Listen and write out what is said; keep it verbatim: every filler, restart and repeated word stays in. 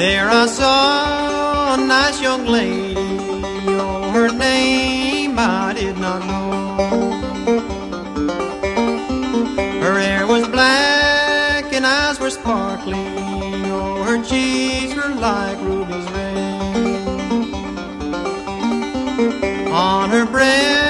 There I saw a nice young lady, oh, her name I did not know. Her hair was black and eyes were sparkling, oh, her cheeks were like rubies red. On her breast